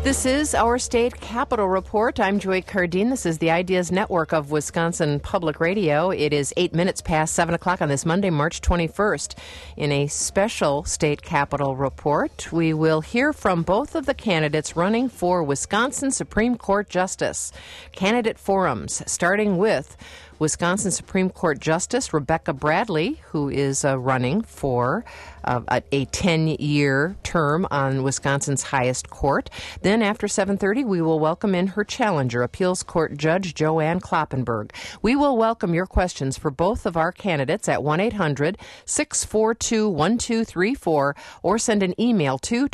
This is our State Capitol Report. I'm Joy Cardine. This is the Ideas Network of Wisconsin Public Radio. It is 8 minutes past 7 o'clock on this Monday, March 21st. In a special State Capitol Report, we will hear from both of the candidates running for Wisconsin Supreme Court Justice. Candidate forums, starting with Wisconsin Supreme Court Justice Rebecca Bradley, who is running for a 10-year term on Wisconsin's highest court. Then after 7:30, we will welcome in her challenger, Appeals Court Judge Joanne Kloppenburg. We will welcome your questions for both of our candidates at 1-800-642-1234 or send an email to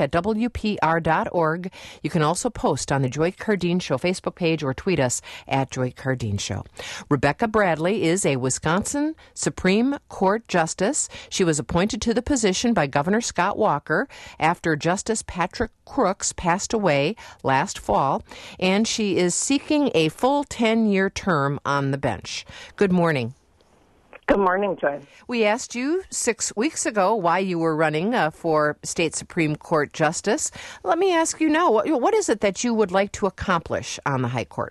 talk@wpr.org. You can also post on the Joy Cardine Show Facebook page or tweet us at Joy Cardine Show. Rebecca Bradley is a Wisconsin Supreme Court Justice. She was appointed to the position by Governor Scott Walker after Justice Patrick Crooks passed away last fall, and she is seeking a full 10-year term on the bench. Good morning. Good morning, Joy. We asked you 6 weeks ago why you were running for State Supreme Court Justice. Let me ask you now, what is it that you would like to accomplish on the High Court?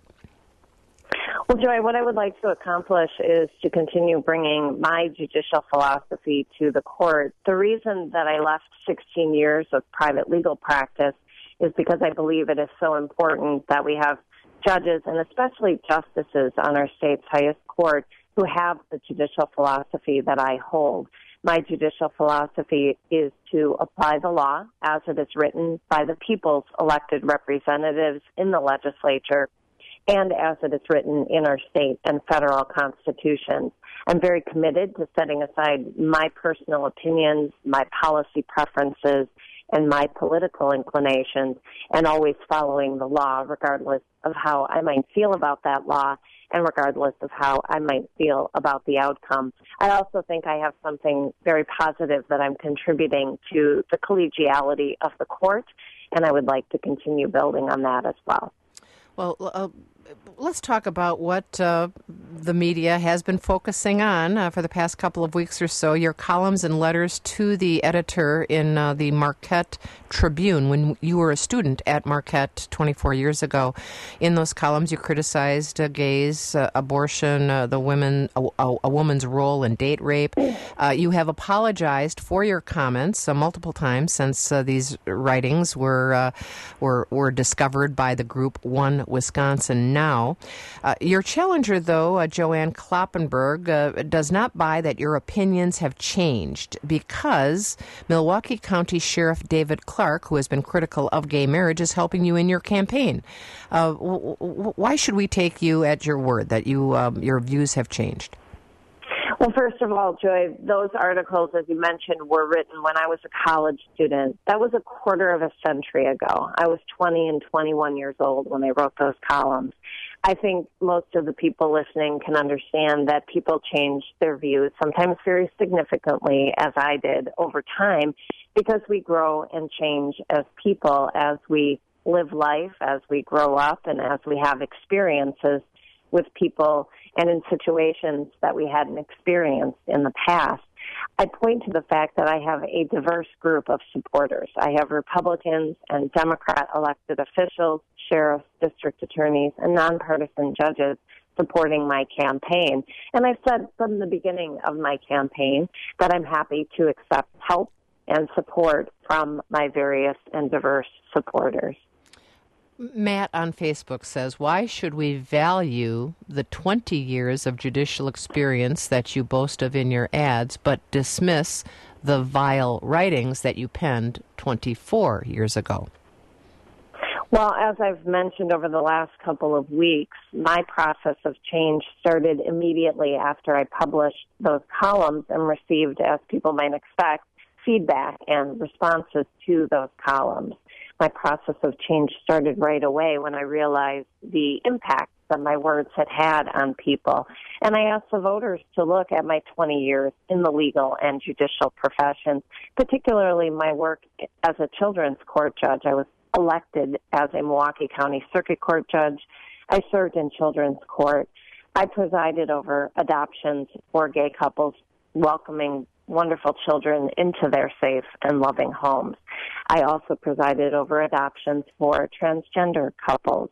Well, Joy, what I would like to accomplish is to continue bringing my judicial philosophy to the court. The reason that I left 16 years of private legal practice is because I believe it is so important that we have judges and especially justices on our state's highest court who have the judicial philosophy that I hold. My judicial philosophy is to apply the law as it is written by the people's elected representatives in the legislature and as it is written in our state and federal constitutions. I'm very committed to setting aside my personal opinions, my policy preferences, and my political inclinations, and always following the law regardless of how I might feel about that law and regardless of how I might feel about the outcome. I also think I have something very positive that I'm contributing to the collegiality of the court, and I would like to continue building on that as well. Well, let's talk about what the media has been focusing on for the past couple of weeks or so, your columns and letters to the editor in the Marquette Tribune when you were a student at Marquette 24 years ago. In those columns, you criticized gays, abortion, a woman's role in date rape. You have apologized for your comments multiple times since these writings were discovered by the group One Wisconsin Now. Your challenger, though, Joanne Kloppenburg, does not buy that your opinions have changed because Milwaukee County Sheriff David Clark, who has been critical of gay marriage, is helping you in your campaign. Why should we take you at your word that your views have changed? Well, first of all, Joy, those articles, as you mentioned, were written when I was a college student. That was a quarter of a century ago. I was 20 and 21 years old when I wrote those columns. I think most of the people listening can understand that people change their views, sometimes very significantly, as I did, over time, because we grow and change as people, as we live life, as we grow up, and as we have experiences with people and in situations that we hadn't experienced in the past. I point to the fact that I have a diverse group of supporters. I have Republicans and Democrat elected officials, sheriffs, district attorneys, and nonpartisan judges supporting my campaign. And I've said from the beginning of my campaign that I'm happy to accept help and support from my various and diverse supporters. Matt on Facebook says, why should we value the 20 years of judicial experience that you boast of in your ads, but dismiss the vile writings that you penned 24 years ago? Well, as I've mentioned over the last couple of weeks, my process of change started immediately after I published those columns and received, as people might expect, feedback and responses to those columns. My process of change started right away when I realized the impact that my words had had on people. And I asked the voters to look at my 20 years in the legal and judicial professions, particularly my work as a children's court judge. I was elected as a Milwaukee County Circuit Court judge. I served in children's court. I presided over adoptions for gay couples, welcoming wonderful children into their safe and loving homes. I also presided over adoptions for transgender couples.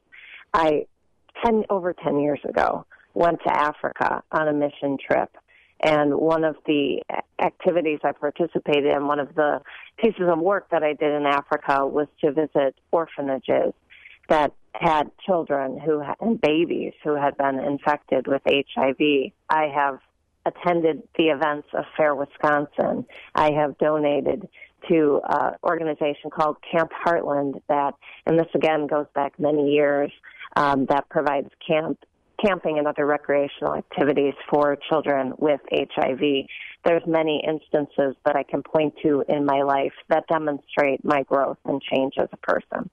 Over 10 years ago, went to Africa on a mission trip. And one of the activities I participated in, one of the pieces of work that I did in Africa was to visit orphanages that had children and babies who had been infected with HIV. I have attended the events of Fair Wisconsin. I have donated to an organization called Camp Heartland and this again goes back many years, that provides camping and other recreational activities for children with HIV. There's many instances that I can point to in my life that demonstrate my growth and change as a person.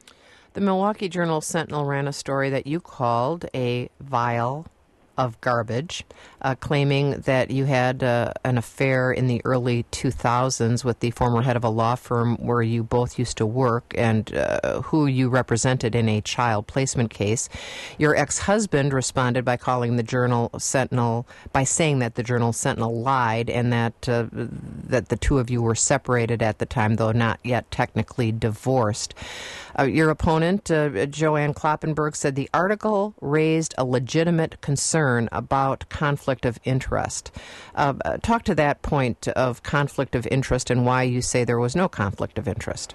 The Milwaukee Journal-Sentinel ran a story that you called a vial of garbage, claiming that you had an affair in the early 2000s with the former head of a law firm where you both used to work and who you represented in a child placement case. Your ex-husband responded by calling the Journal-Sentinel, by saying that the Journal-Sentinel lied and that the two of you were separated at the time, though not yet technically divorced. Your opponent, Joanne Kloppenberg, said the article raised a legitimate concern about conflict of interest. Talk to that point of conflict of interest and why you say there was no conflict of interest.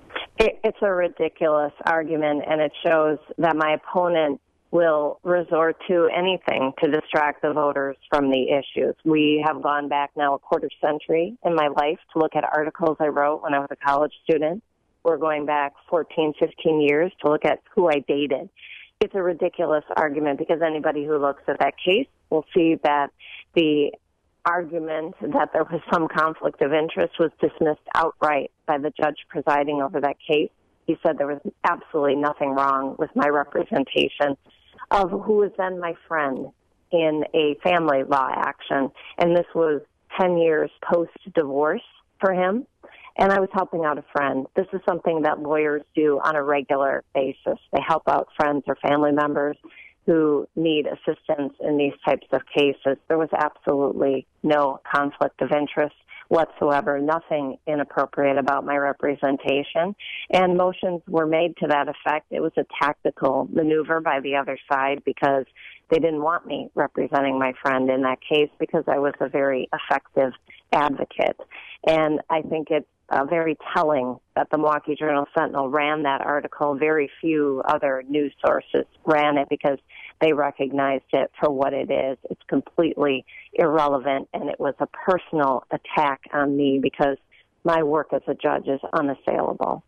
It's a ridiculous argument, and it shows that my opponent will resort to anything to distract the voters from the issues. We have gone back now a quarter century in my life to look at articles I wrote when I was a college student. We're going back 14, 15 years to look at who I dated. It's a ridiculous argument because anybody who looks at that case will see that the argument that there was some conflict of interest was dismissed outright by the judge presiding over that case. He said there was absolutely nothing wrong with my representation of who was then my friend in a family law action. And this was 10 years post-divorce for him. And I was helping out a friend. This is something that lawyers do on a regular basis. They help out friends or family members who need assistance in these types of cases. There was absolutely no conflict of interest whatsoever, nothing inappropriate about my representation. And motions were made to that effect. It was a tactical maneuver by the other side because they didn't want me representing my friend in that case because I was a very effective advocate. And I think it's very telling that the Milwaukee Journal-Sentinel ran that article. Very few other news sources ran it because they recognized it for what it is. It's completely irrelevant, and it was a personal attack on me because my work as a judge is unassailable.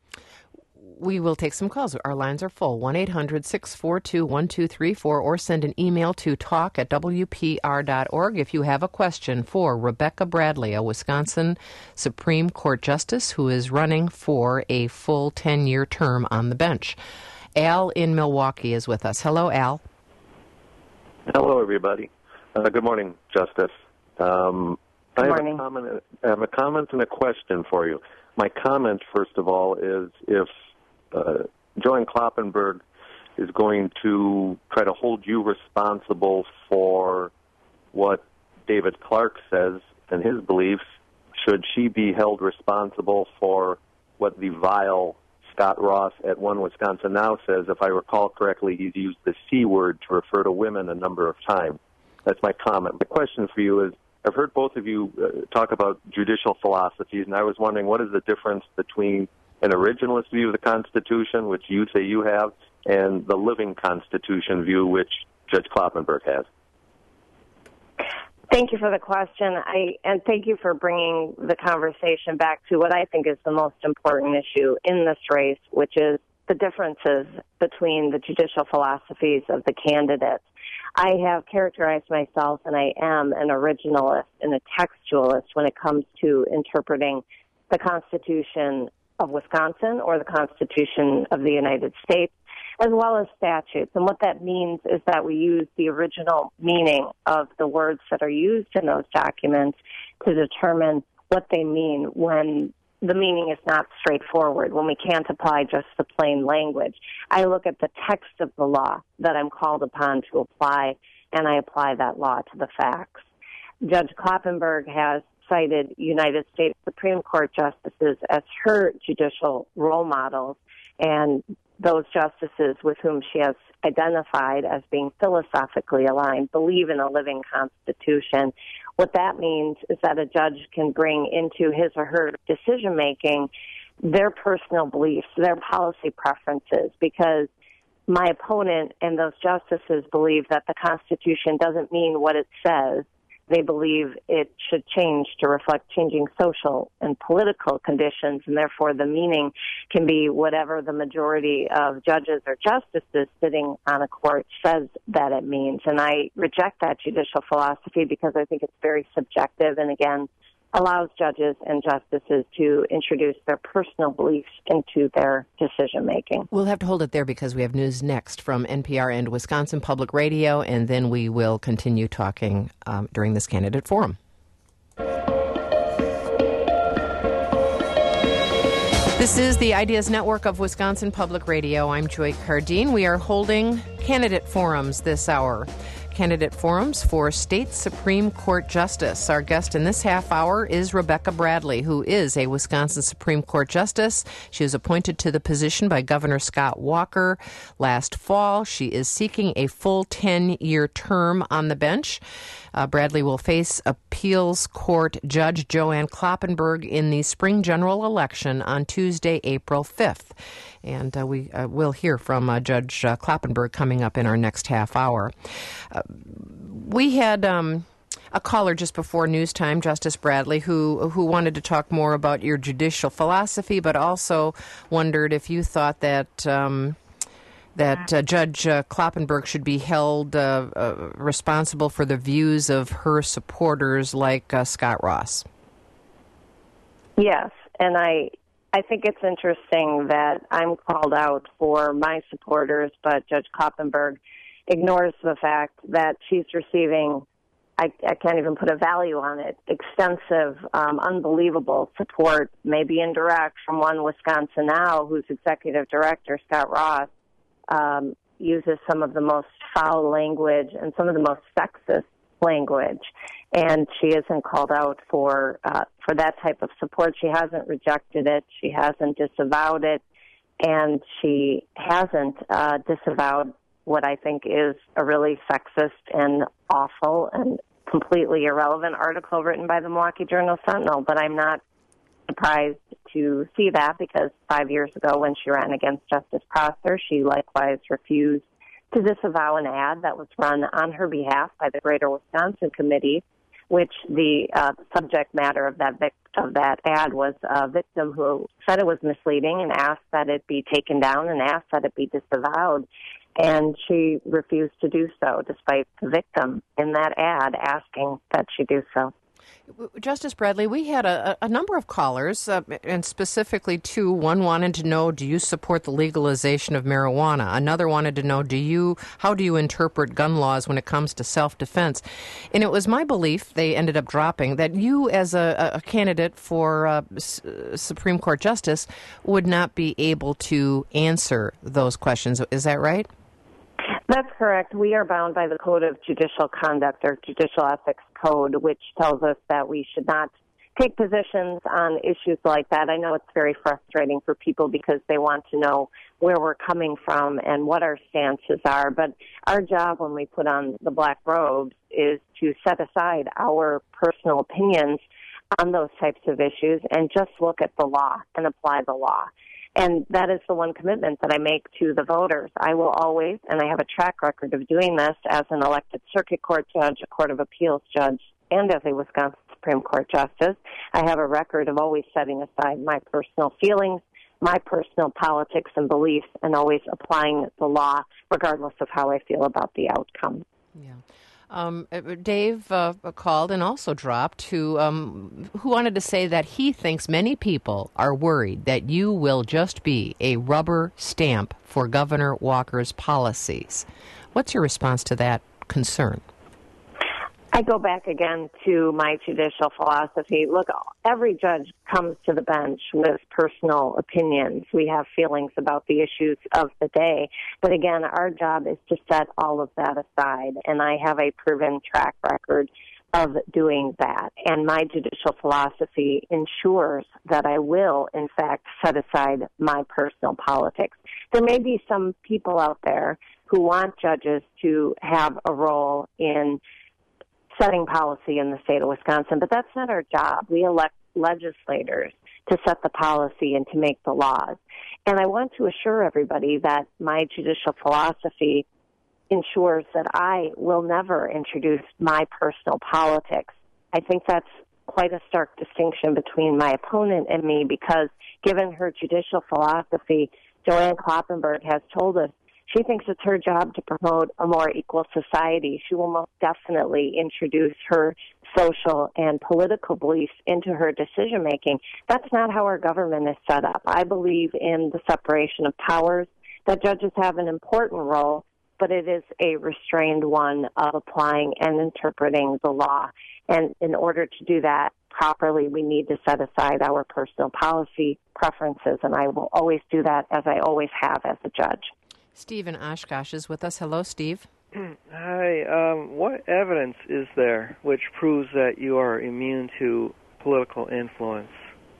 We will take some calls. Our lines are full, 1-800-642-1234, or send an email to talk@wpr.org if you have a question for Rebecca Bradley, a Wisconsin Supreme Court Justice who is running for a full 10-year term on the bench. Al in Milwaukee is with us. Hello, Al. Hello, everybody. Good morning, Justice. Good morning. I have a comment and a question for you. My comment, first of all, is if Joanne Kloppenberg is going to try to hold you responsible for what David Clark says and his beliefs, should she be held responsible for what the vile Scott Ross at One Wisconsin Now says? If I recall correctly, he's used the C word to refer to women a number of times. That's my comment. My question for you is, I've heard both of you talk about judicial philosophies, and I was wondering what is the difference between an originalist view of the Constitution, which you say you have, and the living Constitution view, which Judge Kloppenberg has? Thank you for the question, and thank you for bringing the conversation back to what I think is the most important issue in this race, which is the differences between the judicial philosophies of the candidates. I have characterized myself, and I am an originalist and a textualist when it comes to interpreting the Constitution of Wisconsin or the Constitution of the United States, as well as statutes. And what that means is that we use the original meaning of the words that are used in those documents to determine what they mean when the meaning is not straightforward, when we can't apply just the plain language. I look at the text of the law that I'm called upon to apply, and I apply that law to the facts. Judge Kloppenberg has cited United States Supreme Court justices as her judicial role models, and those justices with whom she has identified as being philosophically aligned believe in a living Constitution. What that means is that a judge can bring into his or her decision-making their personal beliefs, their policy preferences, because my opponent and those justices believe that the Constitution doesn't mean what it says. They believe it should change to reflect changing social and political conditions, and therefore the meaning can be whatever the majority of judges or justices sitting on a court says that it means. And I reject that judicial philosophy because I think it's very subjective and, again, allows judges and justices to introduce their personal beliefs into their decision-making. We'll have to hold it there because we have news next from NPR and Wisconsin Public Radio, and then we will continue talking during this candidate forum. This is the Ideas Network of Wisconsin Public Radio. I'm Joy Cardine. We are holding candidate forums this hour. Candidate forums for State Supreme Court Justice. Our guest in this half hour is Rebecca Bradley, who is a Wisconsin Supreme Court Justice. She was appointed to the position by Governor Scott Walker last fall. She is seeking a full 10-year term on the bench. Bradley will face appeals court Judge Joanne Kloppenburg in the spring general election on Tuesday, April 5th. And we will hear from Judge Kloppenburg coming up in our next half hour. We had a caller just before news time, Justice Bradley, who wanted to talk more about your judicial philosophy, but also wondered if you thought that Judge Kloppenburg should be held responsible for the views of her supporters like Scott Ross. Yes, and I think it's interesting that I'm called out for my supporters, but Judge Kloppenburg ignores the fact that she's receiving, I can't even put a value on it, extensive, unbelievable support, maybe indirect, from one Wisconsin Now, whose executive director, Scott Ross, uses some of the most foul language and some of the most sexist language. And she isn't called out for that type of support. She hasn't rejected it. She hasn't disavowed it. And she hasn't disavowed what I think is a really sexist and awful and completely irrelevant article written by the Milwaukee Journal-Sentinel. But I'm not surprised to see that because 5 years ago when she ran against Justice Prosser, she likewise refused to disavow an ad that was run on her behalf by the Greater Wisconsin Committee, which the subject matter of that ad was a victim who said it was misleading and asked that it be taken down and asked that it be disavowed. And she refused to do so, despite the victim in that ad asking that she do so. Justice Bradley, we had a number of callers, and specifically two. One wanted to know, do you support the legalization of marijuana? Another wanted to know, how do you interpret gun laws when it comes to self-defense? And it was my belief, they ended up dropping, that you as a candidate for Supreme Court Justice would not be able to answer those questions. Is that right? That's correct. We are bound by the Code of Judicial Conduct, or Judicial Ethics Code, which tells us that we should not take positions on issues like that. I know it's very frustrating for people because they want to know where we're coming from and what our stances are. But our job when we put on the black robes is to set aside our personal opinions on those types of issues and just look at the law and apply the law. And that is the one commitment that I make to the voters. I will always, and I have a track record of doing this as an elected circuit court judge, a court of appeals judge, and as a Wisconsin Supreme Court justice, I have a record of always setting aside my personal feelings, my personal politics and beliefs, and always applying the law regardless of how I feel about the outcome. Yeah. Dave called and also dropped, who wanted to say that he thinks many people are worried that you will just be a rubber stamp for Governor Walker's policies. What's your response to that concern? I go back again to my judicial philosophy. Look, every judge comes to the bench with personal opinions. We have feelings about the issues of the day. But again, our job is to set all of that aside. And I have a proven track record of doing that. And my judicial philosophy ensures that I will, in fact, set aside my personal politics. There may be some people out there who want judges to have a role in setting policy in the state of Wisconsin, but that's not our job. We elect legislators to set the policy and to make the laws. And I want to assure everybody that my judicial philosophy ensures that I will never introduce my personal politics. I think that's quite a stark distinction between my opponent and me, because given her judicial philosophy, Joanne Kloppenburg has told us she thinks it's her job to promote a more equal society. She will most definitely introduce her social and political beliefs into her decision-making. That's not how our government is set up. I believe in the separation of powers, that judges have an important role, but it is a restrained one of applying and interpreting the law. And in order to do that properly, we need to set aside our personal policy preferences, and I will always do that, as I always have as a judge. Steve in Oshkosh is with us. Hello, Steve. Hi. What evidence is there which proves that you are immune to political influence?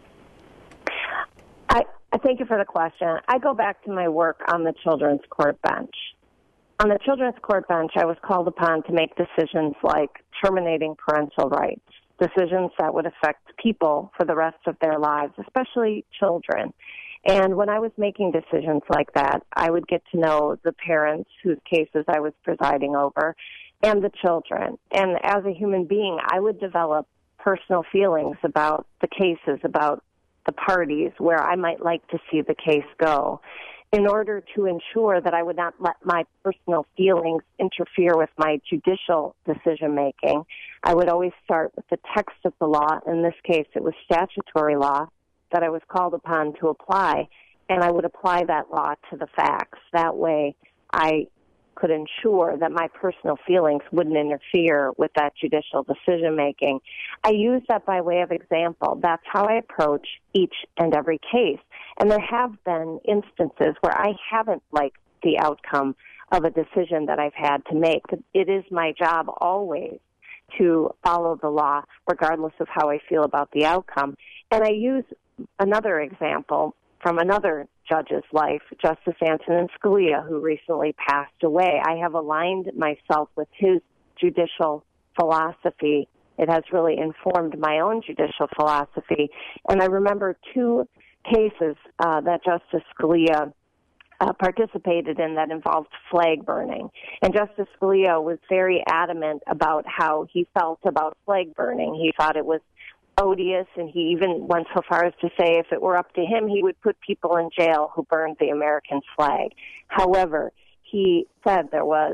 I thank you for the question. I go back to my work on the Children's Court bench. On the Children's Court bench, I was called upon to make decisions like terminating parental rights, decisions that would affect people for the rest of their lives, especially children. And when I was making decisions like that, I would get to know the parents whose cases I was presiding over and the children. And as a human being, I would develop personal feelings about the cases, about the parties, where I might like to see the case go, in order to ensure that I would not let my personal feelings interfere with my judicial decision-making. I would always start with the text of the law. In this case, it was statutory law that I was called upon to apply, and I would apply that law to the facts. That way, I could ensure that my personal feelings wouldn't interfere with that judicial decision-making. I use that by way of example. That's how I approach each and every case. And there have been instances where I haven't liked the outcome of a decision that I've had to make. It is my job always to follow the law, regardless of how I feel about the outcome. And I use another example from another judge's life, Justice Antonin Scalia, who recently passed away. I have aligned myself with his judicial philosophy. It has really informed my own judicial philosophy. And I remember two cases that Justice Scalia participated in that involved flag burning. And Justice Scalia was very adamant about how he felt about flag burning. He thought it was odious, and he even went so far as to say if it were up to him, he would put people in jail who burned the American flag. However, he said there was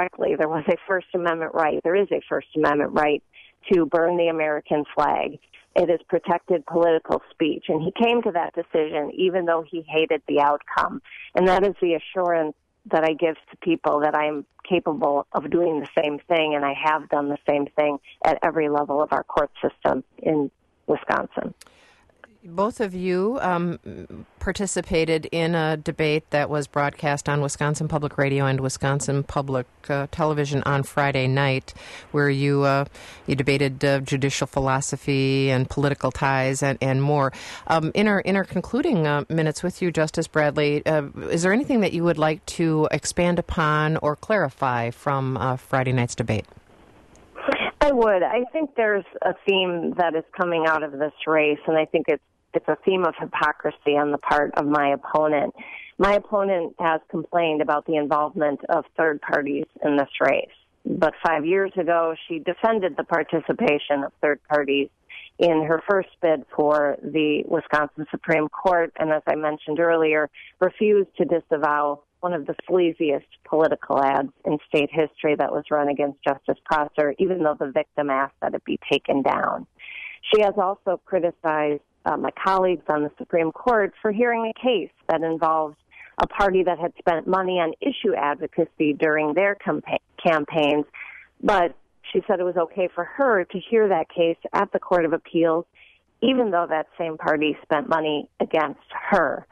a First Amendment right. There is a First Amendment right to burn the American flag. It is protected political speech. And he came to that decision even though he hated the outcome. And that is the assurance that I give to people that I'm capable of doing the same thing, and I have done the same thing at every level of our court system in Wisconsin. Both of you participated in a debate that was broadcast on Wisconsin Public Radio and Wisconsin Public Television on Friday night, where you debated judicial philosophy and political ties and more. In our concluding minutes with you, Justice Bradley, is there anything that you would like to expand upon or clarify from Friday night's debate? I would. I think there's a theme that is coming out of this race, and I think it's a theme of hypocrisy on the part of my opponent. My opponent has complained about the involvement of third parties in this race. But 5 years ago, she defended the participation of third parties in her first bid for the Wisconsin Supreme Court, and as I mentioned earlier, refused to disavow one of the sleaziest political ads in state history that was run against Justice Prosser, even though the victim asked that it be taken down. She has also criticized my colleagues on the Supreme Court for hearing a case that involved a party that had spent money on issue advocacy during their campaigns, but she said it was okay for her to hear that case at the Court of Appeals, even though that same party spent money against her.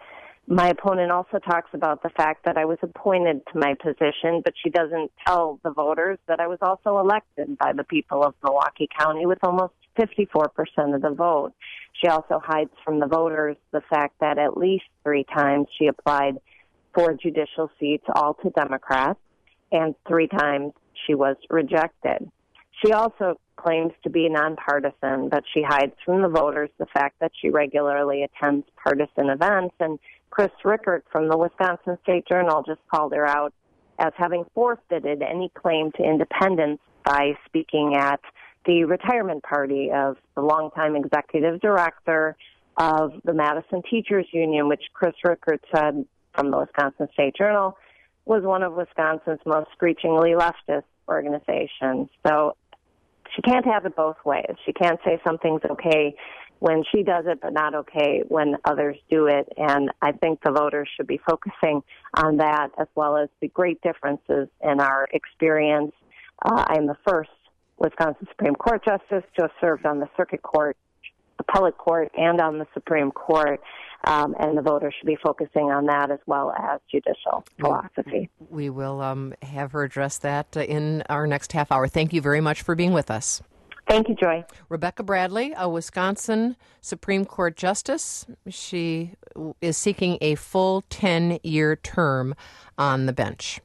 My opponent also talks about the fact that I was appointed to my position, but she doesn't tell the voters that I was also elected by the people of Milwaukee County with almost 54% of the vote. She also hides from the voters the fact that at least 3 times she applied for judicial seats, all to Democrats, and 3 times she was rejected. She also claims to be nonpartisan, but she hides from the voters the fact that she regularly attends partisan events. And Chris Rickert from the Wisconsin State Journal just called her out as having forfeited any claim to independence by speaking at the retirement party of the longtime executive director of the Madison Teachers Union, which Chris Rickert said from the Wisconsin State Journal was one of Wisconsin's most screechingly leftist organizations. So she can't have it both ways. She can't say something's okay when she does it, but not okay when others do it. And I think the voters should be focusing on that, as well as the great differences in our experience. I'm the first Wisconsin Supreme Court justice to have served on the circuit court, appellate court, and on the Supreme Court. And the voters should be focusing on that as well as judicial philosophy. We will have her address that in our next half hour. Thank you very much for being with us. Thank you, Joy. Rebecca Bradley, a Wisconsin Supreme Court justice. She is seeking a full 10-year term on the bench.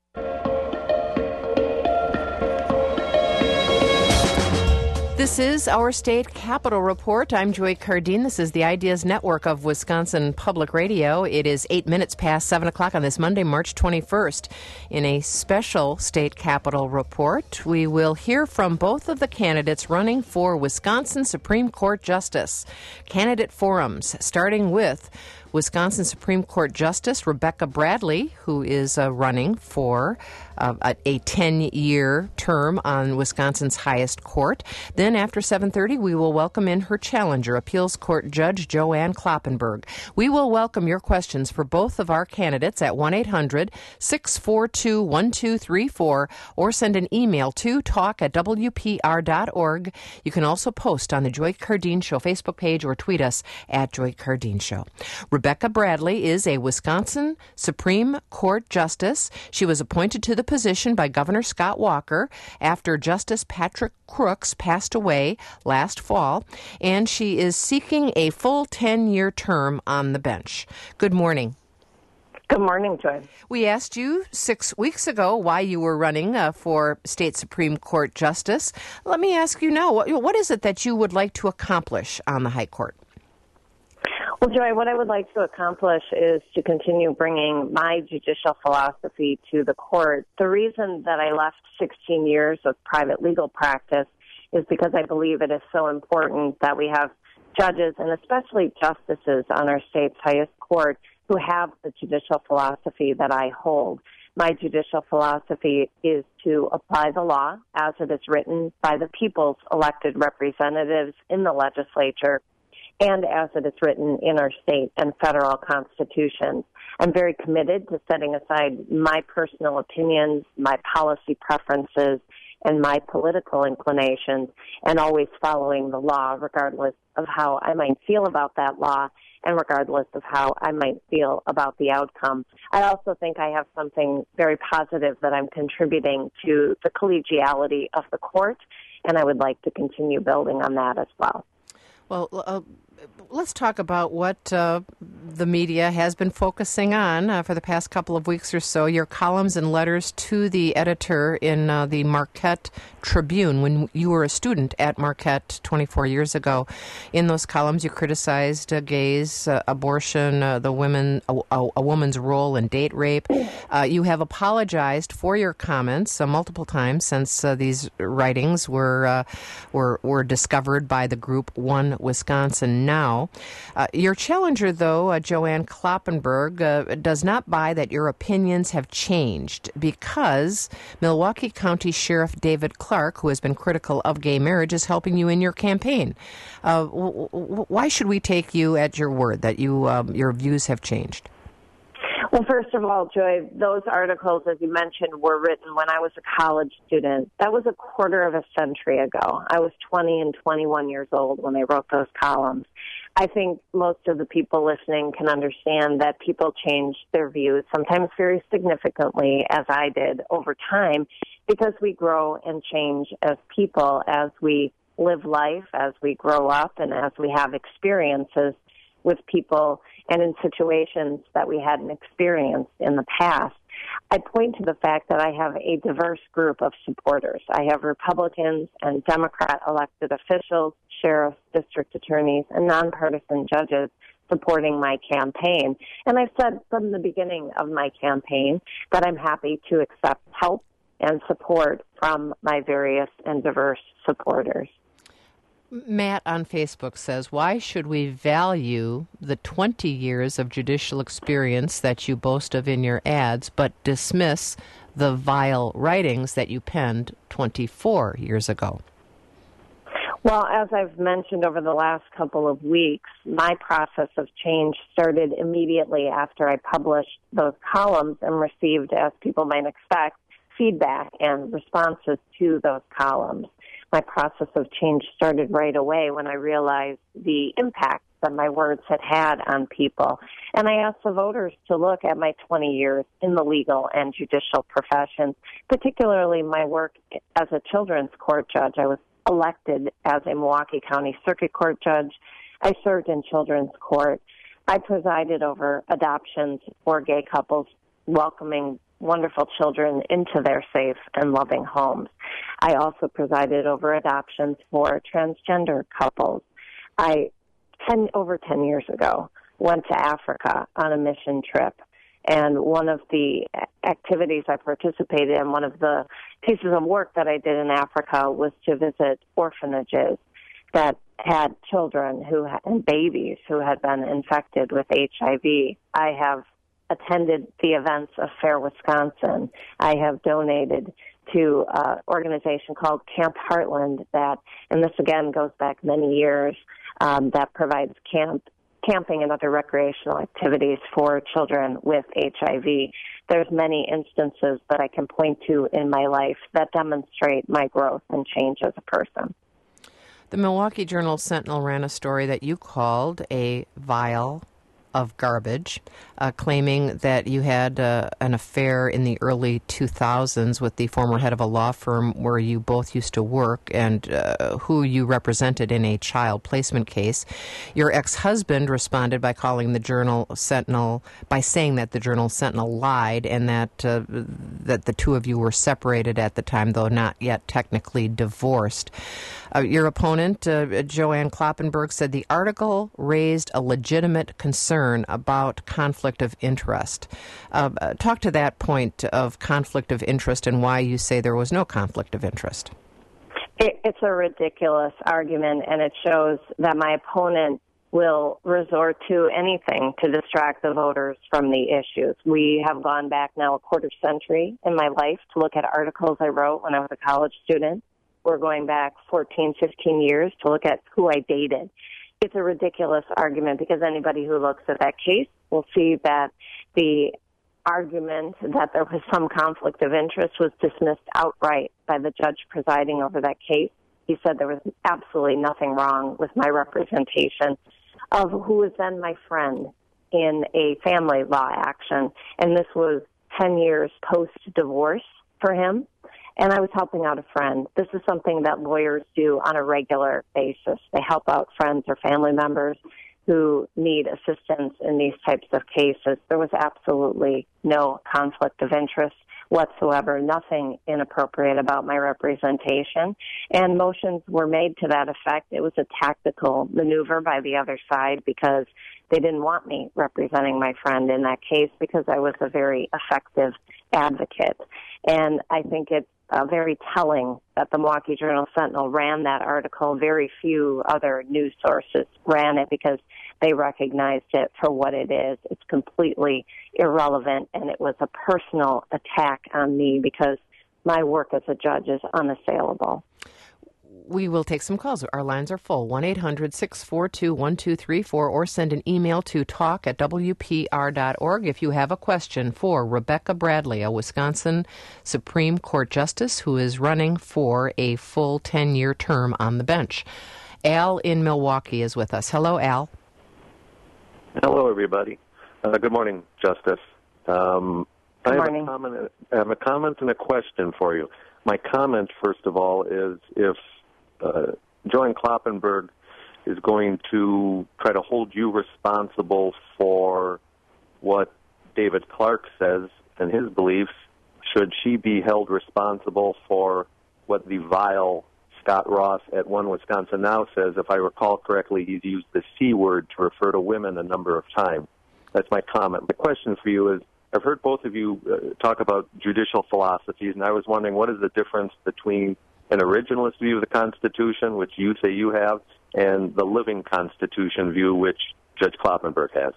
This is our State Capitol Report. I'm Joy Cardine. This is the Ideas Network of Wisconsin Public Radio. It is 8 minutes past 7 o'clock on this Monday, March 21st. In a special State Capitol Report, we will hear from both of the candidates running for Wisconsin Supreme Court Justice. Candidate forums, starting with Wisconsin Supreme Court Justice Rebecca Bradley, who is running for a 10-year term on Wisconsin's highest court. Then after 7:30, we will welcome in her challenger, Appeals Court Judge Joanne Kloppenberg. We will welcome your questions for both of our candidates at 1-800-642-1234 or send an email to talk@wpr.org. You can also post on the Joy Cardine Show Facebook page or tweet us at Joy Cardine Show. Rebecca Bradley is a Wisconsin Supreme Court Justice. She was appointed to the position by Governor Scott Walker after Justice Patrick Crooks passed away last fall, and she is seeking a full 10-year term on the bench. Good morning. Good morning, Joy. We asked you 6 weeks ago why you were running for State Supreme Court Justice. Let me ask you now, what is it that you would like to accomplish on the High Court? Well, Joy, what I would like to accomplish is to continue bringing my judicial philosophy to the court. The reason that I left 16 years of private legal practice is because I believe it is so important that we have judges and especially justices on our state's highest court who have the judicial philosophy that I hold. My judicial philosophy is to apply the law as it is written by the people's elected representatives in the legislature and as it is written in our state and federal constitutions. I'm very committed to setting aside my personal opinions, my policy preferences, and my political inclinations, and always following the law regardless of how I might feel about that law and regardless of how I might feel about the outcome. I also think I have something very positive that I'm contributing to the collegiality of the court, and I would like to continue building on that as well. Well, let's talk about what the media has been focusing on for the past couple of weeks or so. Your columns and letters to the editor in the Marquette Tribune when you were a student at Marquette 24 years ago. In those columns, you criticized gays, abortion, a woman's role in date rape. You have apologized for your comments multiple times since these writings were discovered by the group One Wisconsin Now. Your challenger, though, Joanne Kloppenberg, does not buy that your opinions have changed because Milwaukee County Sheriff David Clark, who has been critical of gay marriage, is helping you in your campaign. Why should we take you at your word that your views have changed? Well, first of all, Joy, those articles, as you mentioned, were written when I was a college student. That was a quarter of a century ago. I was 20 and 21 years old when they wrote those columns. I think most of the people listening can understand that people change their views, sometimes very significantly, as I did over time, because we grow and change as people, as we live life, as we grow up, and as we have experiences with people and in situations that we hadn't experienced in the past. I point to the fact that I have a diverse group of supporters. I have Republicans and Democrat elected officials, sheriffs, district attorneys, and nonpartisan judges supporting my campaign. And I've said from the beginning of my campaign that I'm happy to accept help and support from my various and diverse supporters. Matt on Facebook says, why should we value the 20 years of judicial experience that you boast of in your ads, but dismiss the vile writings that you penned 24 years ago? Well, as I've mentioned over the last couple of weeks, my process of change started immediately after I published those columns and received, as people might expect, feedback and responses to those columns. My process of change started right away when I realized the impact that my words had had on people. And I asked the voters to look at my 20 years in the legal and judicial professions, particularly my work as a children's court judge. I was elected as a Milwaukee County Circuit Court judge. I served in children's court. I presided over adoptions for gay couples, welcoming wonderful children into their safe and loving homes. I also presided over adoptions for transgender couples. Over 10 years ago, went to Africa on a mission trip, and one of the activities I participated in, one of the pieces of work that I did in Africa, was to visit orphanages that had children and babies who had been infected with HIV. I have attended the events of Fair Wisconsin. I have donated to an organization called Camp Heartland and this again goes back many years, that provides camping and other recreational activities for children with HIV. There's many instances that I can point to in my life that demonstrate my growth and change as a person. The Milwaukee Journal-Sentinel ran a story that you called a vial of garbage, claiming that you had an affair in the early 2000s with the former head of a law firm where you both used to work and who you represented in a child placement case. Your ex-husband responded by calling the Journal-Sentinel, by saying that the Journal-Sentinel lied and that the two of you were separated at the time, though not yet technically divorced. Your opponent, Joanne Kloppenberg, said the article raised a legitimate concern about conflict of interest. Talk to that point of conflict of interest and why you say there was no conflict of interest. It's a ridiculous argument, and it shows that my opponent will resort to anything to distract the voters from the issues. We have gone back now a quarter century in my life to look at articles I wrote when I was a college student. We're going back 14, 15 years to look at who I dated. It's a ridiculous argument because anybody who looks at that case will see that the argument that there was some conflict of interest was dismissed outright by the judge presiding over that case. He said there was absolutely nothing wrong with my representation of who was then my friend in a family law action. And this was 10 years post-divorce for him. And I was helping out a friend. This is something that lawyers do on a regular basis. They help out friends or family members who need assistance in these types of cases. There was absolutely no conflict of interest whatsoever, nothing inappropriate about my representation. And motions were made to that effect. It was a tactical maneuver by the other side because they didn't want me representing my friend in that case because I was a very effective advocate. And I think it's very telling that the Milwaukee Journal-Sentinel ran that article. Very few other news sources ran it because they recognized it for what it is. It's completely irrelevant, and it was a personal attack on me because my work as a judge is unassailable. We will take some calls. Our lines are full, 1-800-642-1234, or send an email to talk@wpr.org if you have a question for Rebecca Bradley, a Wisconsin Supreme Court Justice who is running for a full 10-year term on the bench. Al in Milwaukee is with us. Hello, Al. Hello, everybody. Good morning, Justice. Good morning. I have a comment and a question for you. My comment, first of all, is if Joanne Kloppenburg is going to try to hold you responsible for what David Clark says and his beliefs, should she be held responsible for what the vile Scott Ross at One Wisconsin Now says? If I recall correctly, he's used the C word to refer to women a number of times. That's my comment. My question for you is, I've heard both of you talk about judicial philosophies, and I was wondering what is the difference between an originalist view of the Constitution, which you say you have, and the living Constitution view, which Judge Kloppenburg has?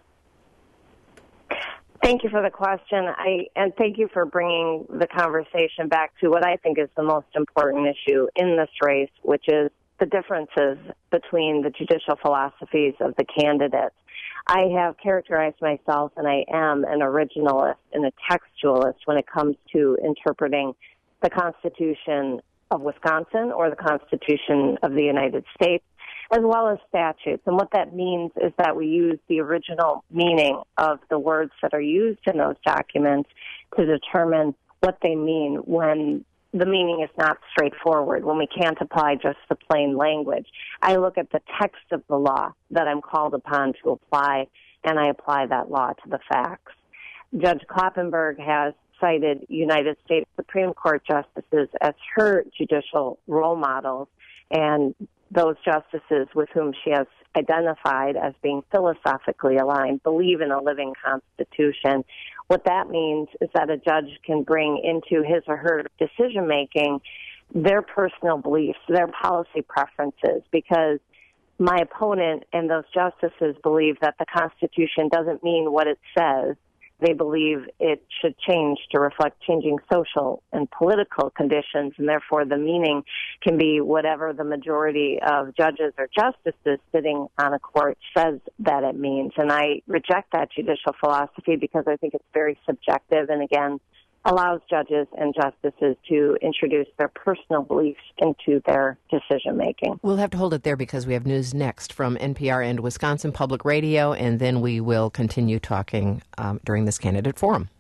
Thank you for the question, and thank you for bringing the conversation back to what I think is the most important issue in this race, which is the differences between the judicial philosophies of the candidates. I have characterized myself, and I am an originalist and a textualist when it comes to interpreting the Constitution of Wisconsin or the Constitution of the United States, as well as statutes. And what that means is that we use the original meaning of the words that are used in those documents to determine what they mean when the meaning is not straightforward, when we can't apply just the plain language. I look at the text of the law that I'm called upon to apply, and I apply that law to the facts. Judge Kloppenburg has cited United States Supreme Court justices as her judicial role models, and those justices with whom she has identified as being philosophically aligned believe in a living Constitution. What that means is that a judge can bring into his or her decision-making their personal beliefs, their policy preferences, because my opponent and those justices believe that the Constitution doesn't mean what it says. They believe it should change to reflect changing social and political conditions, and therefore the meaning can be whatever the majority of judges or justices sitting on a court says that it means. And I reject that judicial philosophy because I think it's very subjective and, again, allows judges and justices to introduce their personal beliefs into their decision-making. We'll have to hold it there because we have news next from NPR and Wisconsin Public Radio, and then we will continue talking during this candidate forum.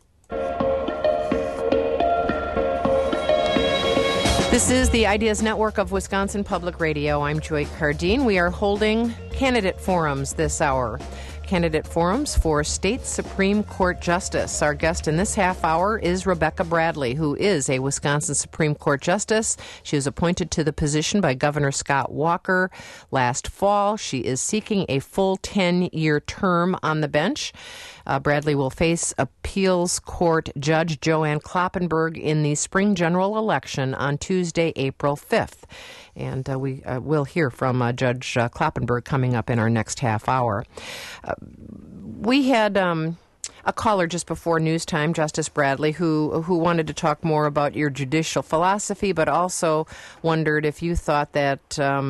This is the Ideas Network of Wisconsin Public Radio. I'm Joy Cardine. We are holding candidate forums this hour. Candidate forums for State Supreme Court Justice. Our guest in this half hour is Rebecca Bradley, who is a Wisconsin Supreme Court Justice. She was appointed to the position by Governor Scott Walker last fall. She is seeking a full 10-year term on the bench. Bradley will face appeals court Judge Joanne Kloppenburg in the spring general election on Tuesday, April 5th. And we will hear from Judge Kloppenburg coming up in our next half hour. We had a caller just before news time, Justice Bradley, who wanted to talk more about your judicial philosophy, but also wondered if you thought that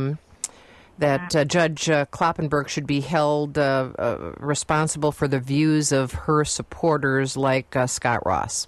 Judge Kloppenburg should be held responsible for the views of her supporters like Scott Ross.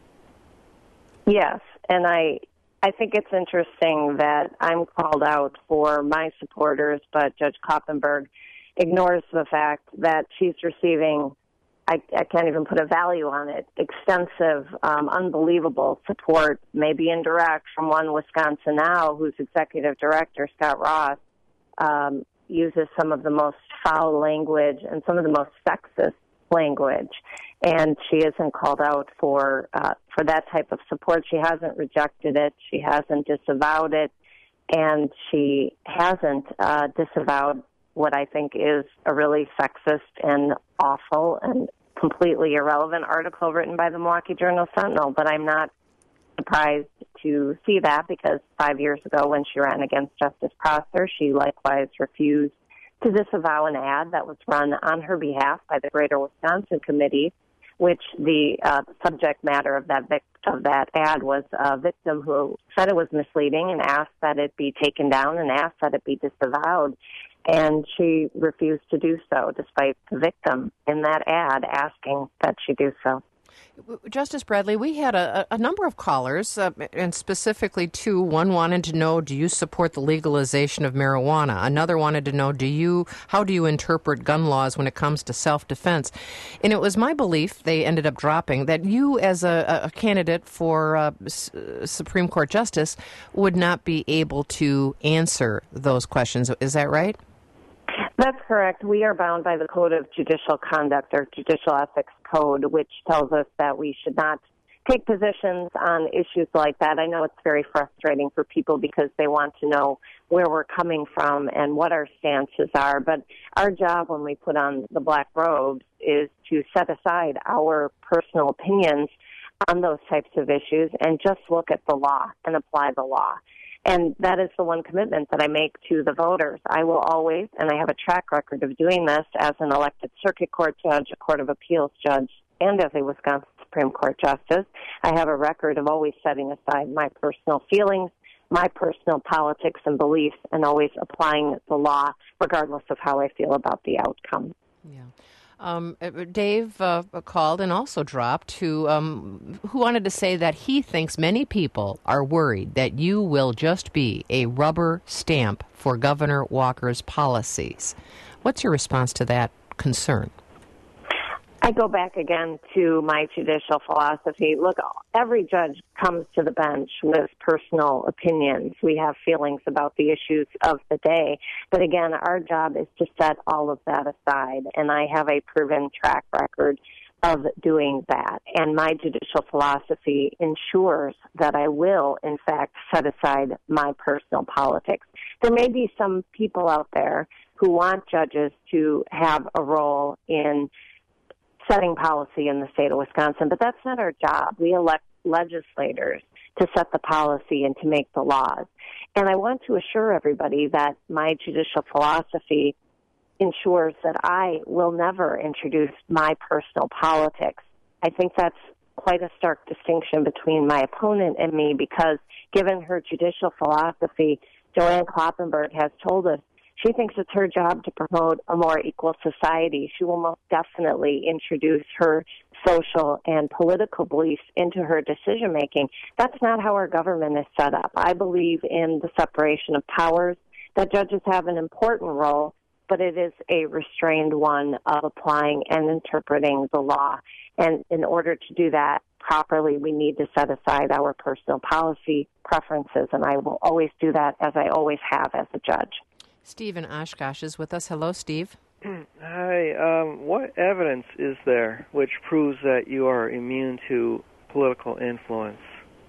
Yes, and I think it's interesting that I'm called out for my supporters, but Judge Kloppenburg ignores the fact that she's receiving, I can't even put a value on it, extensive, unbelievable support, maybe indirect, from One Wisconsin Now, whose executive director, Scott Ross, uses some of the most foul language and some of the most sexist language. And she isn't called out for that type of support. She hasn't rejected it. She hasn't disavowed it. And she hasn't disavowed what I think is a really sexist and awful and completely irrelevant article written by the Milwaukee Journal-Sentinel. But I'm not surprised to see that because 5 years ago when she ran against Justice Prosser, she likewise refused to disavow an ad that was run on her behalf by the Greater Wisconsin Committee, which the subject matter of that ad was a victim who said it was misleading and asked that it be taken down and asked that it be disavowed. And she refused to do so, despite the victim in that ad asking that she do so. Justice Bradley, we had a number of callers, and specifically two. One wanted to know, do you support the legalization of marijuana? Another wanted to know, how do you interpret gun laws when it comes to self-defense? And it was my belief, they ended up dropping, that you as a candidate for Supreme Court Justice would not be able to answer those questions. Is that right? That's correct. We are bound by the Code of Judicial Conduct, or Judicial Ethics Code, which tells us that we should not take positions on issues like that. I know it's very frustrating for people because they want to know where we're coming from and what our stances are. But our job when we put on the black robes is to set aside our personal opinions on those types of issues and just look at the law and apply the law. And that is the one commitment that I make to the voters. I will always, and I have a track record of doing this as an elected circuit court judge, a court of appeals judge, and as a Wisconsin Supreme Court justice, I have a record of always setting aside my personal feelings, my personal politics and beliefs, and always applying the law regardless of how I feel about the outcome. Yeah. Dave called and also dropped, who wanted to say that he thinks many people are worried that you will just be a rubber stamp for Governor Walker's policies. What's your response to that concern? I go back again to my judicial philosophy. Look, every judge comes to the bench with personal opinions. We have feelings about the issues of the day. But again, our job is to set all of that aside. And I have a proven track record of doing that. And my judicial philosophy ensures that I will, in fact, set aside my personal politics. There may be some people out there who want judges to have a role in setting policy in the state of Wisconsin, but that's not our job. We elect legislators to set the policy and to make the laws. And I want to assure everybody that my judicial philosophy ensures that I will never introduce my personal politics. I think that's quite a stark distinction between my opponent and me because given her judicial philosophy, Joanne Kloppenburg has told us she thinks it's her job to promote a more equal society. She will most definitely introduce her social and political beliefs into her decision-making. That's not how our government is set up. I believe in the separation of powers, that judges have an important role, but it is a restrained one of applying and interpreting the law. And in order to do that properly, we need to set aside our personal policy preferences, and I will always do that as I always have as a judge. Steve in Oshkosh is with us. Hello, Steve. Hi. What evidence is there which proves that you are immune to political influence?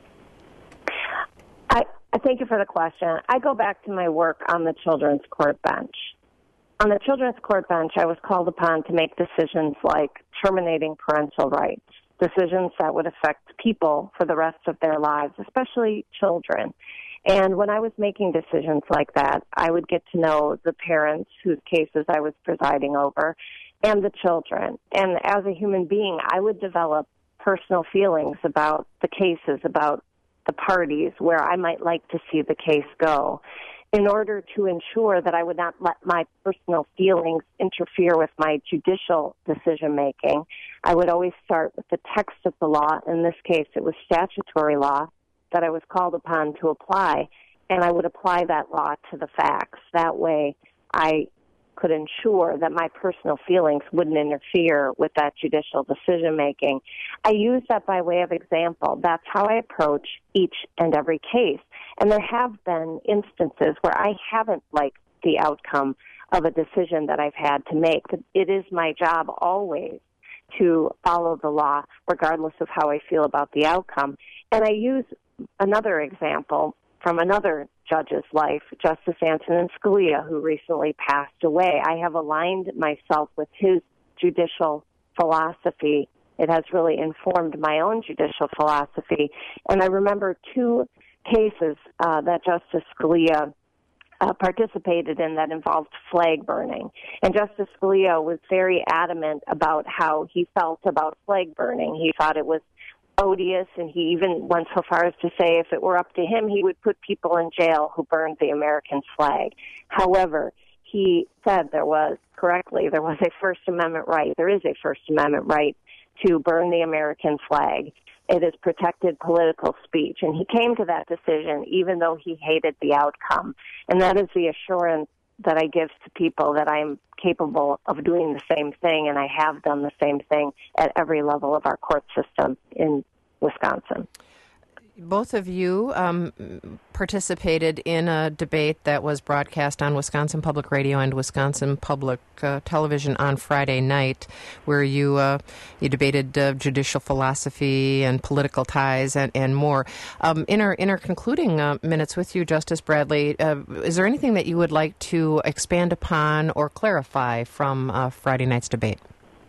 I thank you for the question. I go back to my work on the Children's Court bench. On the Children's Court bench, I was called upon to make decisions like terminating parental rights, decisions that would affect people for the rest of their lives, especially children. And when I was making decisions like that, I would get to know the parents whose cases I was presiding over and the children. And as a human being, I would develop personal feelings about the cases, about the parties, where I might like to see the case go, in order to ensure that I would not let my personal feelings interfere with my judicial decision-making. I would always start with the text of the law. In this case, it was statutory law that I was called upon to apply, and I would apply that law to the facts. That way, I could ensure that my personal feelings wouldn't interfere with that judicial decision-making. I use that by way of example. That's how I approach each and every case. And there have been instances where I haven't liked the outcome of a decision that I've had to make. But it is my job always to follow the law, regardless of how I feel about the outcome. And I use another example from another judge's life, Justice Antonin Scalia, who recently passed away. I have aligned myself with his judicial philosophy. It has really informed my own judicial philosophy. And I remember two cases that Justice Scalia participated in that involved flag burning. And Justice Scalia was very adamant about how he felt about flag burning. He thought it was odious, and he even went so far as to say if it were up to him, he would put people in jail who burned the American flag. However, he said there was a First Amendment right. There is a First Amendment right to burn the American flag. It has protected political speech. And he came to that decision even though he hated the outcome. And that is the assurance that I give to people that I am capable of doing the same thing, and I have done the same thing at every level of our court system in Wisconsin. Both of you participated in a debate that was broadcast on Wisconsin Public Radio and Wisconsin Public Television on Friday night, where you debated judicial philosophy and political ties and more. In our concluding minutes with you, Justice Bradley, is there anything that you would like to expand upon or clarify from Friday night's debate?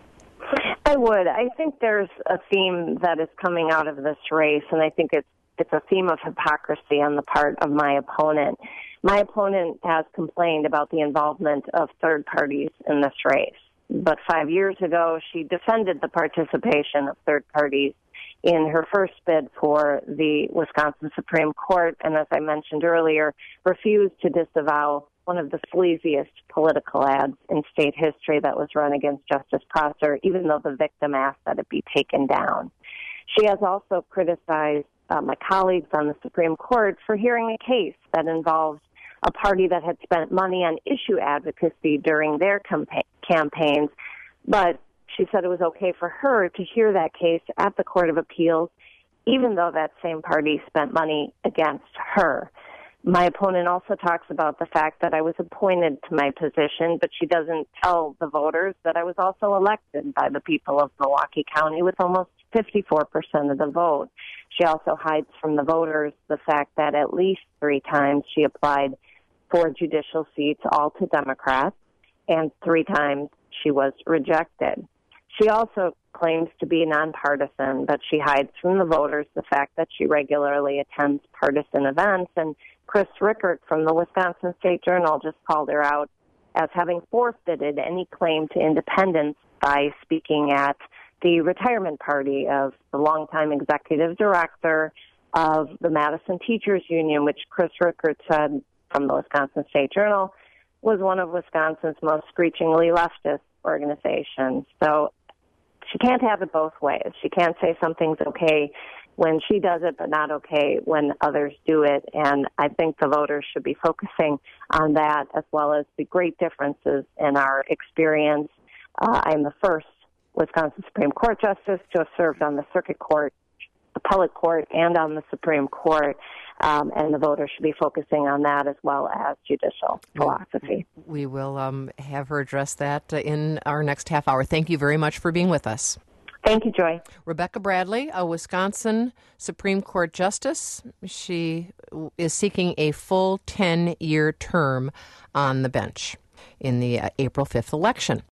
I would. I think there's a theme that is coming out of this race, and I think it's a theme of hypocrisy on the part of my opponent. My opponent has complained about the involvement of third parties in this race. But 5 years ago, she defended the participation of third parties in her first bid for the Wisconsin Supreme Court, and as I mentioned earlier, refused to disavow one of the sleaziest political ads in state history that was run against Justice Prosser, even though the victim asked that it be taken down. She has also criticized my colleagues on the Supreme Court for hearing a case that involved a party that had spent money on issue advocacy during their campaigns, but she said it was okay for her to hear that case at the Court of Appeals, even though that same party spent money against her. My opponent also talks about the fact that I was appointed to my position, but she doesn't tell the voters that I was also elected by the people of Milwaukee County with almost 54% of the vote. She also hides from the voters the fact that at least 3 times she applied for judicial seats, all to Democrats, and 3 times she was rejected. She also claims to be nonpartisan, but she hides from the voters the fact that she regularly attends partisan events. And Chris Rickert from the Wisconsin State Journal just called her out as having forfeited any claim to independence by speaking at the retirement party of the longtime executive director of the Madison Teachers Union, which Chris Rickert said from the Wisconsin State Journal was one of Wisconsin's most screechingly leftist organizations. So she can't have it both ways. She can't say something's okay when she does it, but not okay when others do it. And I think the voters should be focusing on that, as well as the great differences in our experience. I'm the first Wisconsin Supreme Court justice to have served on the circuit court, appellate court, and on the Supreme Court. And the voters should be focusing on that as well as judicial philosophy. We will have her address that in our next half hour. Thank you very much for being with us. Thank you, Joy. Rebecca Bradley, a Wisconsin Supreme Court justice. She is seeking a full 10-year term on the bench in the April 5th election.